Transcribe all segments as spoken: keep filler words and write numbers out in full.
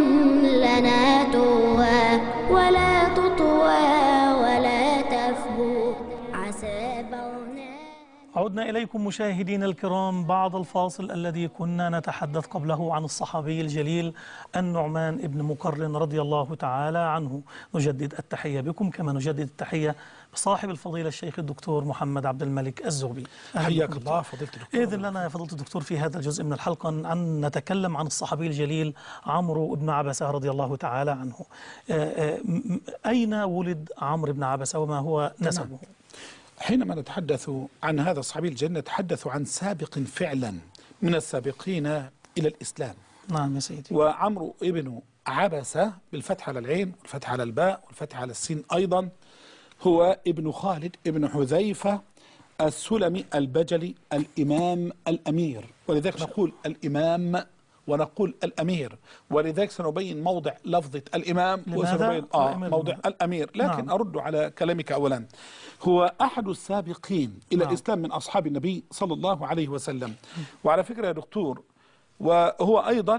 لنا توى ولا تطوى ولا تفبو عسى بعنا. عدنا إليكم مشاهدينا الكرام بعد الفاصل الذي كنا نتحدث قبله عن الصحابي الجليل النعمان بن مقرن رضي الله تعالى عنه. نجدد التحية بكم كما نجدد التحية بصاحب الفضيلة الشيخ الدكتور محمد عبد الملك الزغبي. حياك الله فضيلة الدكتور. إذن لنا يا فضيلة الدكتور في هذا الجزء من الحلقة أن نتكلم عن الصحابي الجليل عمرو بن عبسة رضي الله تعالى عنه. أين ولد عمرو بن عبسة وما هو نسبه؟ حينما نتحدث عن هذا الصحابي الجليل نتحدث عن سابق فعلا من السابقين إلى الإسلام. نعم يا سيدي. وعمرو ابن عبسة بالفتح على العين والفتح على الباء والفتح على السين أيضا هو ابن خالد ابن حذيفة السلمي البجلي الإمام الأمير، ولذلك نقول الإمام ونقول الأمير، ولذلك سنبين موضع لفظة الإمام وسنبين آه موضع الأمير. لكن نعم. أرد على كلامك أولا، هو أحد السابقين إلى نعم. الإسلام من أصحاب النبي صلى الله عليه وسلم. وعلى فكرة يا دكتور، وهو أيضا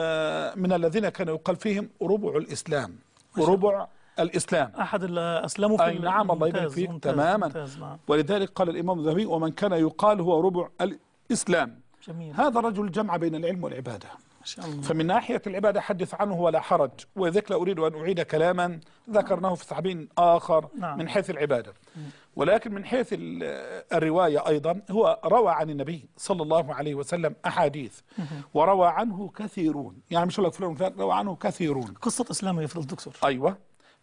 من الذين كان يقال فيهم ربع الإسلام، ربع الإسلام، أحد اللي أسلموا في أي نعم الله يبارك فيك تماما. ممتاز نعم. ولذلك قال الإمام الذهبي ومن كان يقال هو ربع الإسلام. جميل. هذا رجل جمع بين العلم والعبادة. ما شاء الله. فمن ناحية العبادة حدث عنه ولا حرج، ولذلك لا أريد أن أعيد كلاما ذكرناه في صحابي آخر نعم. من حيث العبادة، ولكن من حيث الرواية أيضا هو روى عن النبي صلى الله عليه وسلم أحاديث وروى عنه كثيرون، يعني مش لك فلان فلان، روى عنه كثيرون. قصة إسلامه يا فضيلة الدكتور. أيوة،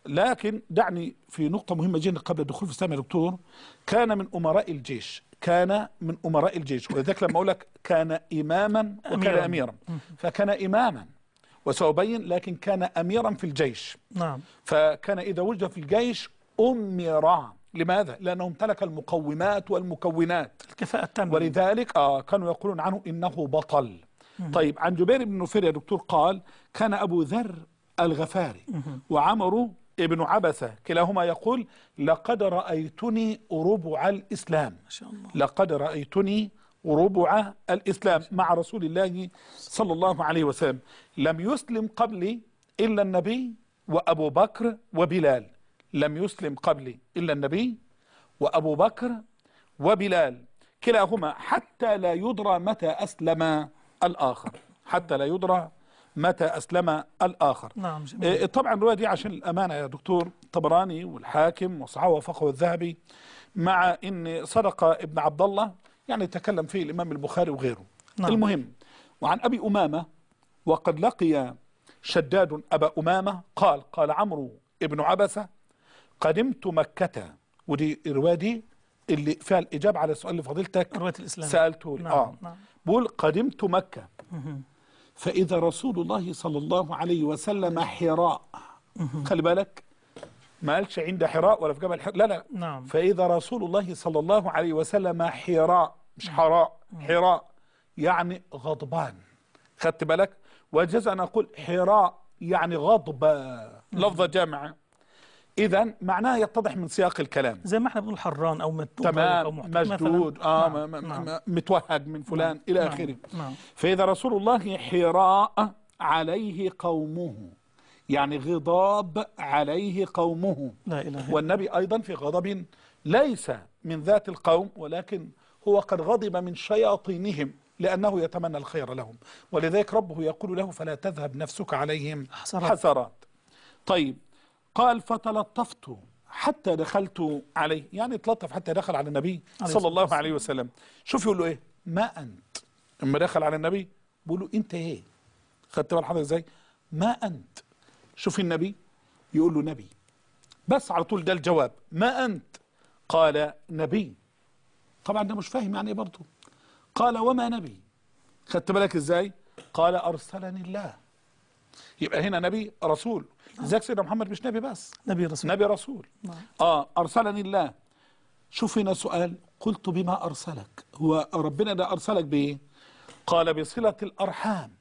لكن دعني في نقطة مهمة جدا قبل الدخول في الإسلام يا دكتور. كان من أمراء الجيش، كان من أمراء الجيش، ولذلك لما أقول لك كان إماما وكان أميرا، فكان إماما وسأبين، لكن كان أميرا في الجيش. نعم. فكان إذا وجد في الجيش أمرا. لماذا؟ لأنه امتلك المقومات والمكونات، الكفاءة التامة، ولذلك آه كانوا يقولون عنه إنه بطل. مم. طيب عن جبير بن نفير يا دكتور قال كان أبو ذر الغفاري وعمرو ابن عبسة كلاهما يقول لقد رأيتني ربع الإسلام. ما شاء الله. لقد رأيتني ربع الإسلام مع رسول الله صلى الله عليه وسلم. لم يسلم قبلي إلا النبي وأبو بكر وبلال. لم يسلم قبلي إلا النبي وأبو بكر وبلال كلاهما، حتى لا يدرى متى أسلم الآخر، حتى لا يدرى متى أسلم الآخر. نعم جميل. طبعا الرواية دي عشان الأمانة يا دكتور طبراني والحاكم وصححه وفقه الذهبي، مع إن صدق ابن عبد الله يعني تكلم فيه الإمام البخاري وغيره. نعم. المهم، وعن أبي أمامة وقد لقي شداد أبا أمامة قال قال عمرو ابن عبسة قدمت مكة، ودي الرواية دي اللي فيها الإجابة على سؤال لفضيلتك رواية الإسلام سألته. نعم. آه نعم. بقول قدمت مكة فإذا رسول الله صلى الله عليه وسلم حراء. خلي بالك، ما قالش عند حراء ولا في جبل حراء، لا لا نعم. فإذا رسول الله صلى الله عليه وسلم حراء، مش حراء، حراء يعني غضبان. خدت بالك؟ وجاز أن أقول حراء يعني غضب، لفظة جمع. إذا معناها يتضح من سياق الكلام، زي ما احنا بنقول حران أو متوهج تمام أو محتوج مشدود آه نعم. نعم. متوهج من فلان نعم. إلى آخره. نعم. نعم. فإذا رسول الله حراء عليه قومه، يعني غضاب عليه قومه. لا إله. والنبي أيضا في غضب ليس من ذات القوم، ولكن هو قد غضب من شياطينهم لأنه يتمنى الخير لهم، ولذلك ربه يقول له فلا تذهب نفسك عليهم حسرات, حسرات. طيب قال فتلطفت حتى دخلت عليه، يعني تلطف حتى دخل على النبي صلى الله عليه وسلم. شوف يقول له ايه؟ ما انت. اما دخل على النبي بيقول له انت ايه؟ خدت بال حضرتك ازاي؟ ما انت. شوف النبي يقول له نبي، بس على طول ده الجواب، ما انت؟ قال نبي. طبعا ده مش فاهم يعني ايه برضه. قال وما نبي؟ خدت بالك ازاي؟ قال ارسلني الله. يبقى هنا نبي رسول. ازيك سيدنا محمد مش نبي بس، نبي رسول. نبي رسول. نعم. اه ارسلني الله. شوف هنا سؤال، قلت بما ارسلك؟ هو ربنا ده ارسلك بايه؟ قال بصلة الارحام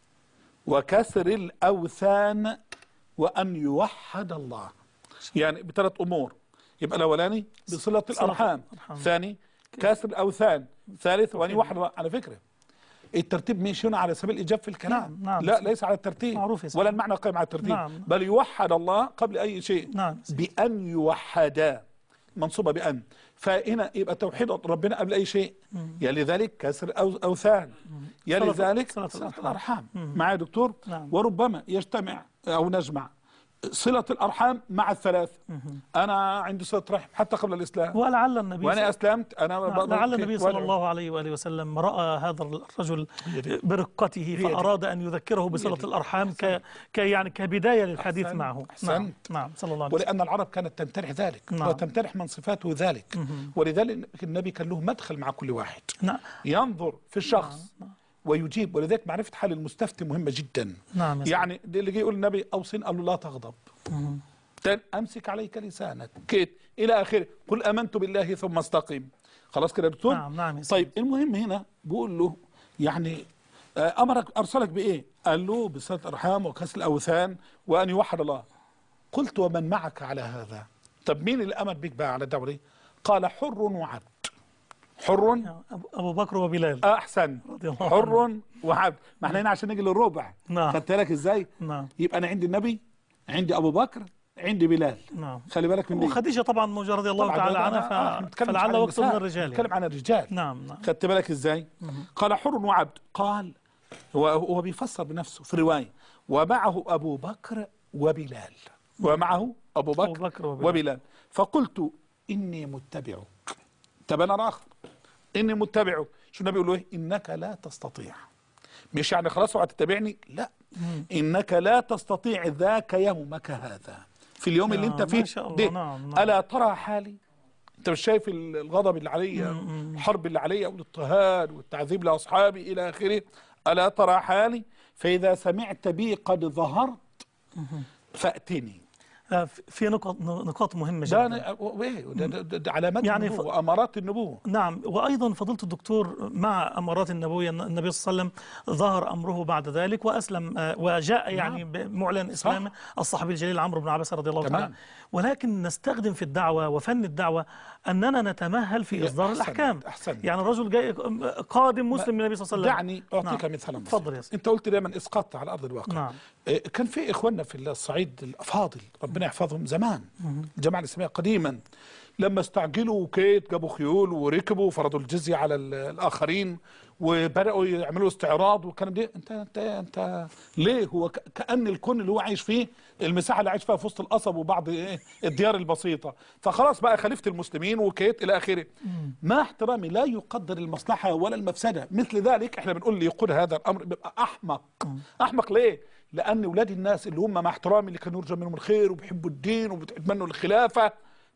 وكسر الاوثان وان يوحد الله. يعني بثلاث امور. يبقى الاولاني بصلة الارحام، ثاني كسر الاوثان، ثالث وان يوحد الله. على فكرة الترتيب مش هنا على سبيل الإيجاب في الكلام. نعم نعم لا ليس على الترتيب، معروف ولا المعنى قائم على الترتيب. نعم. بل يوحد الله قبل أي شيء. نعم. بأن يوحدا منصوبة بأن، فهنا يبقى توحيد ربنا قبل أي شيء. يلي ذلك كسر أو أوثان، يلي ذلك صلة صلة الأرحام. الأرحام. معايا دكتور؟ نعم. وربما يجتمع أو نجمع صلة الأرحام مع الثلاث. أنا عندي صلة رحم حتى قبل الإسلام، ولعل النبي وأنا أسلمت أنا نعم. لعل النبي صلى الله عليه وآله وسلم رأى هذا الرجل برقته فأراد أن يذكره بصلة الأرحام ك... ك يعني كبداية للحديث أحسنت. معه. أحسنت. نعم نعم صلى الله عليه وسلم. ولأن العرب كانت تمتنح ذلك. نعم. وتمتنح من صفاته ذلك. ولذلك النبي كان له مدخل مع كل واحد. نعم. ينظر في الشخص ويجيب. ولذلك معرفة حال المستفتي مهمة جدا. نعم. يعني اللي جاي يقول النبي أوصين قال له لا تغضب، أمسك عليك لسانك كيت إلى آخره، قل آمنت بالله ثم استقيم. خلاص كده يا دكتور؟ نعم نعم. طيب المهم هنا بقول له يعني أمرك أرسلك بإيه؟ قال له بصلة الأرحام وكسر الأوثان وأن يوحد الله. قلت ومن معك على هذا؟ طب مين اللي أمر بك بقى على الدعوة دي؟ قال حر وعبد. حر أبو بكر وبلال. أحسن. حر وعبد. ما احنا هنا عشان نيجي للربع. نعم. خدت بالك إزاي؟ نعم. يبقى أنا عندي النبي، عندي أبو بكر، عندي بلال. نعم. خلي بالك من دي. وخديجة طبعا موجة رضي الله تعالى عنها، ف... فلعل وقت من الرجال. نتكلم عن الرجال. نعم نعم. خدت بالك ازاي؟ قال حر وعبد. قال هو هو بيفسر بنفسه في الروايه ومعه ابو بكر وبلال، ومعه ابو بكر, أبو بكر وبلال. وبلال. فقلت اني متبعك. طب انا اخر اني متبعك، شو النبي يقول له ايه؟ انك لا تستطيع. مش يعني خلاص اوعى تتبعني، لا. مم. انك لا تستطيع ذاك يومك هذا، في اليوم اللي انت فيه ده. نعم نعم. ألا ترى حالي؟ انت مش شايف الغضب اللي عليا، الحرب اللي عليا والاضطهاد والتعذيب لاصحابي الى اخره؟ ألا ترى حالي؟ فاذا سمعت بي قد ظهرت فاتني. في نقاط نقاط مهمة جدا. ده, ده, ده علامات يعني النبوة وأمارات النبوة. نعم. وأيضا فضيلة الدكتور مع أمارات النبوية النبي صلى الله عليه وسلم ظهر أمره بعد ذلك وأسلم، وجاء يعني معلن إسلامه الصحابي الجليل عمرو بن عبس رضي الله تعالى. ولكن نستخدم في الدعوة وفن الدعوة أننا نتمهل في إصدار أحسن الأحكام. أحسن. يعني الرجل جاي قادم مسلم من النبي صلى الله عليه وسلم. دعني أعطيك نعم. مثلا. تفضل يا سيدي. أنت قلت دائما إسقاط على أرض الواقع. نعم. كان في إخواننا في الصعيد الأفاضل ربنا يحفظهم زمان، الجماعة الإسلامية قديما، لما استعجلوا وكيت جابوا خيول وركبوا وفرضوا الجزية على الآخرين وبدأوا يعملوا استعراض والكلام ده. انت انت انت ليه؟ هو كأن الكون اللي هو عايش فيه، المساحة اللي عايش فيها في وسط القصب وبعض الديار البسيطة، فخلاص بقى خليفة المسلمين وكيت إلى آخره. مع احترامي لا يقدر المصلحة ولا المفسدة، مثل ذلك احنا بنقول اللي يقول هذا الأمر بيبقى أحمق. أحمق ليه؟ لأن أولاد الناس اللي هم مع احترامي اللي كانوا يرجى منهم الخير وبيحبوا الدين وبيتمنوا الخلافة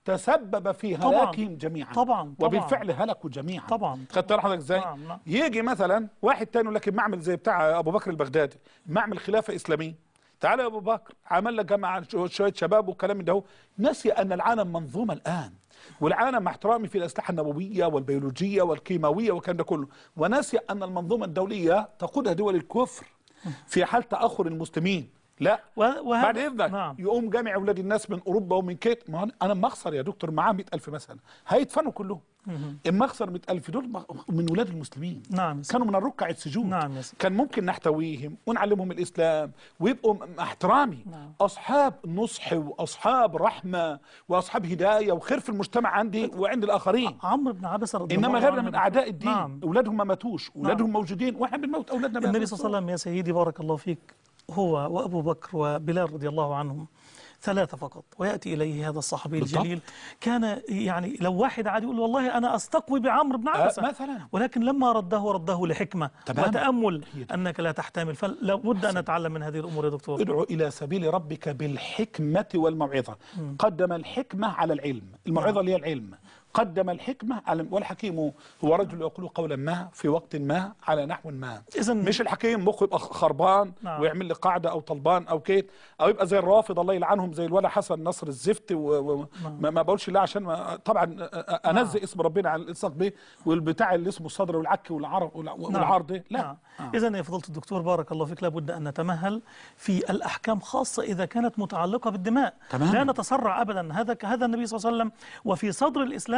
تسبب في هلاكهم جميعا. طبعا. وبالفعل هلكوا جميعا. طبعا. خدت حضرتك ازاي؟ يجي مثلا واحد تاني يقول لك معمل زي بتاع ابو بكر البغدادي، معمل خلافه اسلاميه. تعالى يا ابو بكر عمل لك جمع شويه شباب والكلام ده، نسي ان العالم منظومه الان، والعالم مع احترامي في الاسلحه النوويه والبيولوجيه والكيماويه والكلام ده كله، ونسي ان المنظومه الدوليه تقودها دول الكفر في حال تاخر المسلمين. لا وه... بعد اذنك نعم. يقوم جامع اولاد الناس من اوروبا ومن كيت. ما انا اما اخسر يا دكتور معاه مئة ألف مثلا هيدفنوا كلهم. اما اخسر مئة ألف دول من ولاد المسلمين. نعم. كانوا من الركع السجود. نعم. كان ممكن نحتويهم ونعلمهم الاسلام ويبقوا احترامي. نعم. اصحاب نصح واصحاب رحمه واصحاب هدايه وخير في المجتمع عندي وعند الاخرين. عمرو بن عبس رضي الله عنه. انما غيرنا من اعداء الدين. نعم. اولادهم ما ماتوش، اولادهم نعم. موجودين، واحنا بنموت اولادنا. النبي صلى الله عليه وسلم يا سيدي بارك الله فيك هو وأبو بكر وبلال رضي الله عنهم ثلاثة فقط، ويأتي إليه هذا الصحابي الجليل. كان يعني لو واحد عادي يقول والله أنا أستقوي بعمرو بن عبسة أه مثلا، ولكن لما رده رده لحكمة تمام. وتأمل أنك لا تحتمل، فلا بد أن نتعلم من هذه الأمور يا دكتور. ادعو إلى سبيل ربك بالحكمة والموعظة. م. قدم الحكمة على العلم، الموعظة اللي هي العلم. قدم الحكمة على، والحكيم هو رجل يقول قولا ما في وقت ما على نحو ما. مش الحكيم مخه يبقى خربان نعم. ويعمل لي قاعدة أو طلبان أو كيت، أو يبقى زي الرافض الله يلعنهم زي الولا حسن نصر الزفت. وما نعم. ما بقولش لا عشان ما طبعا أنزل نعم. اسم ربنا على الإلصاق به والبتاع اللي اسمه الصدر والعك والعرب والعرض نعم. لا نعم. آه. إذن يا فضيلة الدكتور بارك الله فيك لابد أن نتمهل في الأحكام خاصة إذا كانت متعلقة بالدماء. تمام. لا نتسرع أبدا. هذا هذا النبي صلى الله عليه وسلم وفي صدر الإسلام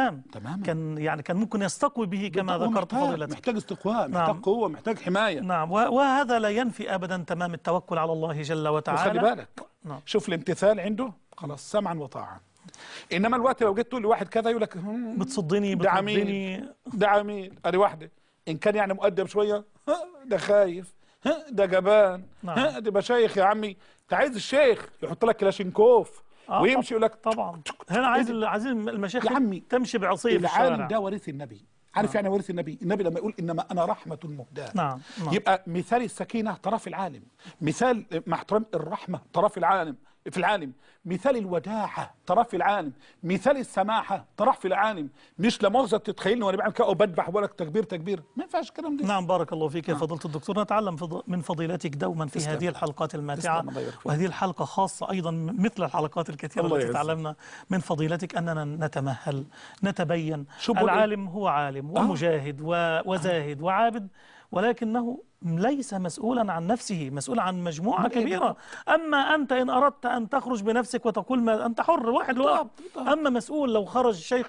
تمام تماما. كان يعني كان ممكن يستقوي به كما هو ذكرت محتاج فضيلتك. محتاج استقواء، محتاج نعم. قوة، محتاج حماية. نعم، وهذا لا ينفي أبدا تمام التوكل على الله جل وتعالى. وخلي بالك، نعم. شوف الامتثال عنده خلاص سمعا وطاعة. انما الوقت لو جيت تقول لواحد كذا يقول لك بتصدني ده بتردني. عميل ده عميل ادي واحده، ان كان يعني مؤدب شويه ده خايف، ده جبان، نعم. ده مشايخ يا عمي. انت عايز الشيخ يحط لك كلاشينكوف آه ويمشي يقول لك طبعا. هنا عايز عايزين المشايخ يا عمي تمشي بعصيه في العالم الشارع. ده ورث النبي. عارف نعم. يعني ورث النبي؟ النبي لما يقول انما انا رحمه مهداه. نعم. نعم. يبقى مثال السكينه ترى في العالم، مثال مع احترام الرحمه ترى في العالم في العالم، مثال الوداعه ترى في العالم، مثال السماحه ترى في العالم. مش لا مؤاخذه تتخيلني وانا بعمل كده وبذبح ولا تكبير تكبير، ما ينفعش الكلام ده. نعم، بارك الله فيك يا فضيلة الدكتور. نتعلم فض- من فضيلتك دوما في تسلم. هذه الحلقات الماتعة، تسلم، الله يبارك فيك. وهذه الحلقة خاصة أيضا مثل الحلقات الكثيرة الله التي يعزك. تعلمنا من فضيلتك أننا نتمهل، نتبين. شو بقول إيه؟ العالم هو عالم ومجاهد و- وزاهد وعابد، ولكنه ليس مسؤولا عن نفسه، مسؤول عن مجموعة كبيرة. أما أنت إن أردت أن تخرج بنفسك وتقول ما أنت حر واحد لوحده، أما مسؤول لو خرج الشيخ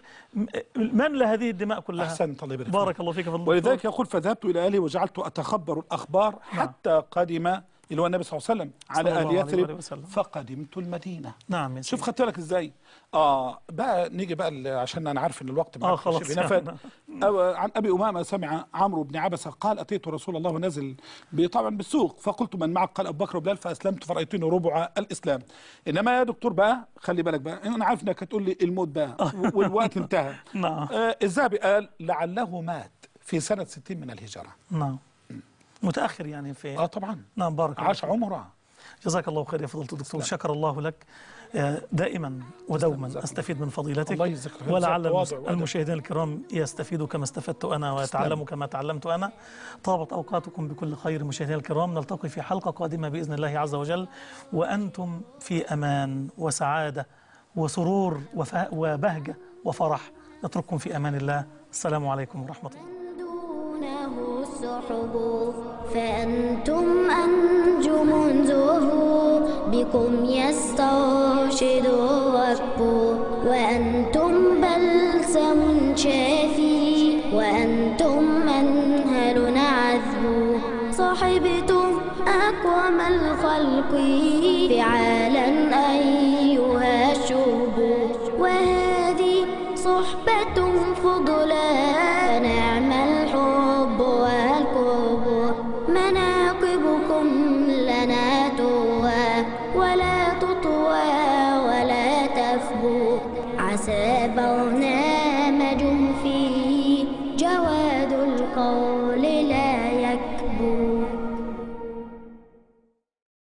من لهذه الدماء كلها. احسنت، الله يبارك فيك. بارك الله فيك فضل ولذلك يقول فذهبت الى اهلي وجعلت اتخبر الاخبار حتى قدم اللي هو النبي صلى الله عليه وسلم على صلى اهل الله عليه يثرب وسلم. فقدمت المدينه. نعم يا شوف سيدي. خدت بالك ازاي؟ اه بقى نيجي بقى ال- عشان انا عارف ان الوقت معاك آه خلاص شبه نفد. أو عن ابي امامه سمع عمرو بن عبسه قال اتيت رسول الله ونزل ب- طبعا بالسوق فقلت من معك؟ قال ابو بكر وبلال فاسلمت فرايتني ربع الاسلام. انما يا دكتور بقى خلي بالك بقى، انا عارف انك هتقول لي الموت بقى والوقت انتهى. نعم. آه الذهبي قال لعله مات في سنه ستين من الهجره. نعم، متأخر يعني في. اه طبعا نعم، بارك الله عاش فيك. عمره. جزاك الله خير يا فضيلة الدكتور. شكر الله لك. آه، دائما ودوما استفيد من فضيلتك، الله يجزاك خير. ولعل تواضع وأدب. المشاهدين الكرام يستفيدوا كما استفدت انا ويتعلموا كما تعلمت انا. طابت اوقاتكم بكل خير مشاهدينا الكرام، نلتقي في حلقة قادمة باذن الله عز وجل وانتم في امان وسعادة وسرور وف- وبهجة وفرح. نترككم في امان الله. السلام عليكم ورحمة الله. دونه السحب فأنتم أنجم زهور بكم يسترشد الركب وأنتم بلسم شافي وأنتم منهل عذب صحبتم أكرم الخلق فعالا أيها الشهب وهذه صحبة فضلا نعم الحب والقرب مناقبكم لنا تروى ولا تطوى ولا تفبو عسى